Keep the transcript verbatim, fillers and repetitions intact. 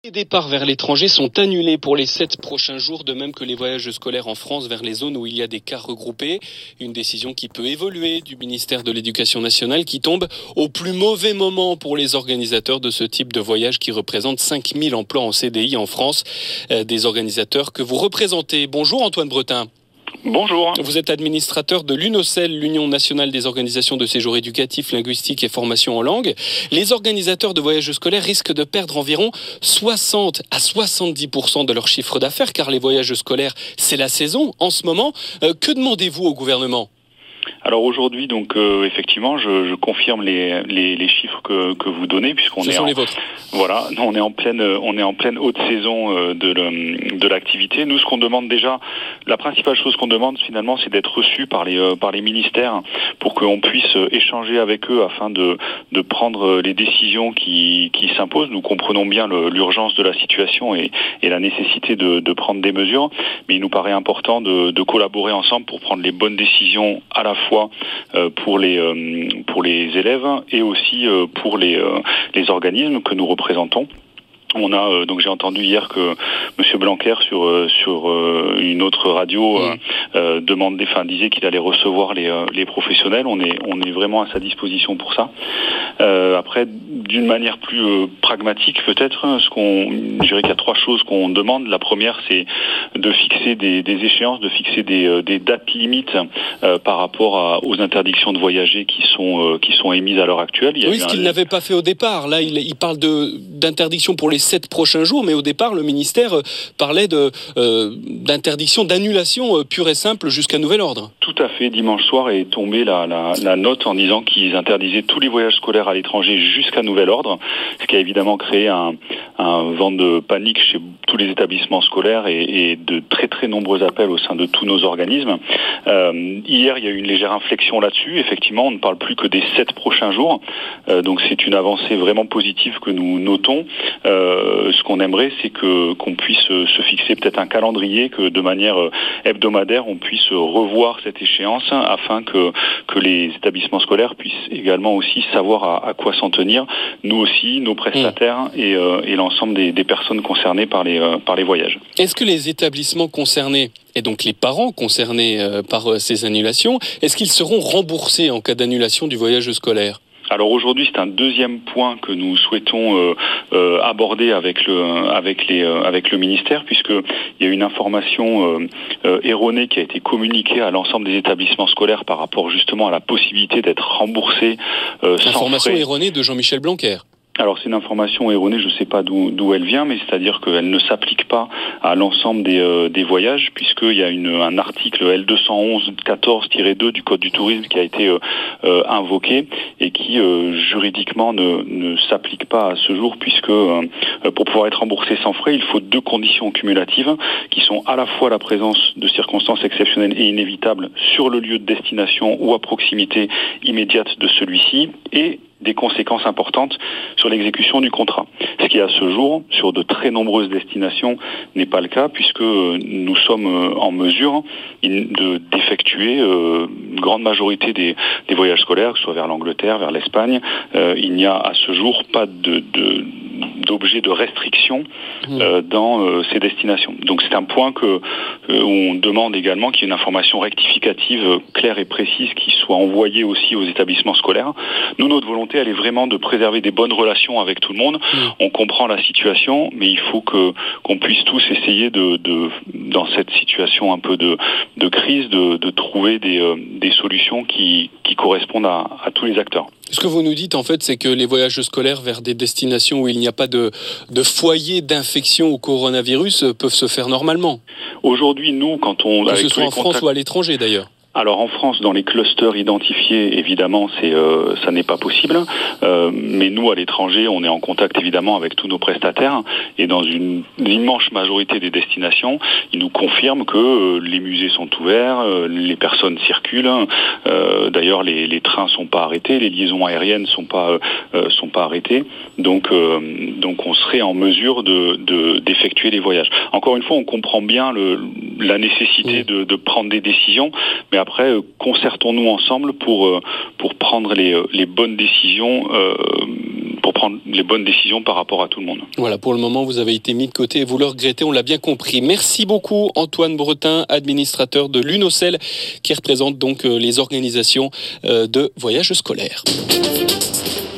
Les départs vers l'étranger sont annulés pour les sept prochains jours, de même que les voyages scolaires en France vers les zones où il y a des cas regroupés. Une décision qui peut évoluer du ministère de l'Éducation nationale qui tombe au plus mauvais moment pour les organisateurs de ce type de voyage qui représente cinq mille emplois en C D I en France. Euh, des organisateurs que vous représentez. Bonjour Antoine Bretin. Bonjour. Vous êtes administrateur de l'UNOCEL, l'Union nationale des organisations de séjour éducatif, linguistique et formation en langue. Les organisateurs de voyages scolaires risquent de perdre environ soixante à soixante-dix pour cent de leur chiffre d'affaires, car les voyages scolaires, c'est la saison en ce moment. Euh, que demandez-vous au gouvernement ? Alors aujourd'hui, donc euh, effectivement, je, je confirme les, les, les chiffres que, que vous donnez, puisqu'on Ce est sont en, les vôtres. Voilà, on est en pleine, on est en pleine haute saison euh, de, le, de l'activité. Nous, ce qu'on demande déjà, la principale chose qu'on demande finalement, c'est d'être reçu par les, euh, par les ministères pour qu'on puisse échanger avec eux afin de, de prendre les décisions qui, qui s'imposent. Nous comprenons bien le, l'urgence de la situation et, et la nécessité de, de prendre des mesures, mais il nous paraît important de, de collaborer ensemble pour prendre les bonnes décisions à la fois euh, pour les euh, pour les élèves et aussi euh, pour les euh, les organismes que nous représentons. On a euh, donc j'ai entendu hier que Monsieur Blanquer sur euh, sur euh, une autre radio euh, euh, demandait, enfin disait qu'il allait recevoir les euh, les professionnels. On est on est vraiment à sa disposition pour ça. Euh, après, d'une manière plus euh, pragmatique peut-être, ce qu'on, je dirais qu'il y a trois choses qu'on demande. La première, c'est de fixer des, des échéances, de fixer des, euh, des dates limites euh, par rapport à, aux interdictions de voyager qui sont euh, qui sont émises à l'heure actuelle. Il y a oui, ce qu'il un... n'avait pas fait au départ. Là, il, il parle de d'interdiction pour les sept prochains jours, mais au départ, le ministère parlait de euh, d'interdiction, d'annulation euh, pure et simple jusqu'à nouvel ordre. Tout à fait. Dimanche soir est tombée la, la, la note en disant qu'ils interdisaient tous les voyages scolaires à l'étranger jusqu'à nouvel ordre, ce qui a évidemment créé un, un vent de panique chez tous les établissements scolaires et, et de très très nombreux appels au sein de tous nos organismes. Euh, hier, il y a eu une légère inflexion là-dessus. Effectivement, on ne parle plus que des sept prochains jours, euh, donc c'est une avancée vraiment positive que nous notons. Euh, ce qu'on aimerait, c'est que qu'on puisse se fixer peut-être un calendrier, que de manière hebdomadaire, on puisse revoir cette échéance afin que que les établissements scolaires puissent également aussi savoir à, à quoi s'en tenir, nous aussi, nos prestataires mmh. et, euh, et l'ensemble des, des personnes concernées par les, euh, par les voyages. Est-ce que les établissements concernés, et donc les parents concernés euh, par euh, ces annulations, est-ce qu'ils seront remboursés en cas d'annulation du voyage scolaire ? Alors aujourd'hui, c'est un deuxième point que nous souhaitons euh, euh, aborder avec le avec les euh, avec le ministère, puisque il y a une information euh, euh, erronée qui a été communiquée à l'ensemble des établissements scolaires par rapport justement à la possibilité d'être remboursés euh, sans Information frais. erronée de Jean-Michel Blanquer. Alors c'est une information erronée, je ne sais pas d'où, d'où elle vient, mais c'est-à-dire qu'elle ne s'applique pas à l'ensemble des, euh, des voyages, puisqu'il y a une, un article L deux cent onze quatorze tiret deux du Code du tourisme qui a été euh, euh, invoqué et qui euh, juridiquement ne, ne s'applique pas à ce jour, puisque euh, pour pouvoir être remboursé sans frais, il faut deux conditions cumulatives qui sont à la fois la présence de circonstances exceptionnelles et inévitables sur le lieu de destination ou à proximité immédiate de celui-ci et des conséquences importantes sur l'exécution du contrat. Ce qui à ce jour, sur de très nombreuses destinations, n'est pas le cas, puisque nous sommes en mesure de, d'effectuer euh, une grande majorité des, des voyages scolaires, que ce soit vers l'Angleterre, vers l'Espagne. Euh, il n'y a à ce jour pas de, de d'objet de restriction euh, dans euh, ces destinations. Donc c'est un point que euh, où on demande également qu'il y ait une information rectificative euh, claire et précise qui soit envoyée aussi aux établissements scolaires. Nous, notre volonté, elle est vraiment de préserver des bonnes relations avec tout le monde. Mmh. On comprend la situation, mais il faut que qu'on puisse tous essayer de, de dans cette situation un peu de, de crise, de, de trouver des, euh, des solutions qui, qui correspondent à, à tous les acteurs. Ce que vous nous dites, en fait, c'est que les voyages scolaires vers des destinations où il n'y a pas de, de foyer d'infection au coronavirus peuvent se faire normalement. Aujourd'hui, nous, quand on... Que ce soit en France ou à l'étranger, d'ailleurs. Alors en France, dans les clusters identifiés, évidemment, c'est euh, ça n'est pas possible. Euh, mais nous, à l'étranger, on est en contact évidemment avec tous nos prestataires et dans une, une immense majorité des destinations, ils nous confirment que euh, les musées sont ouverts, euh, les personnes circulent. Euh, d'ailleurs, les, les trains sont pas arrêtés, les liaisons aériennes sont pas euh, sont pas arrêtées. Donc euh, donc on serait en mesure de, de d'effectuer les voyages. Encore une fois, on comprend bien le, la nécessité de, de prendre des décisions, mais après, euh, concertons-nous ensemble pour euh, pour prendre les les bonnes décisions euh, pour prendre les bonnes décisions par rapport à tout le monde. Voilà, pour le moment, vous avez été mis de côté et vous le regrettez, on l'a bien compris. Merci beaucoup Antoine Bretin, administrateur de l'UNOCEL, qui représente donc les organisations de voyages scolaires.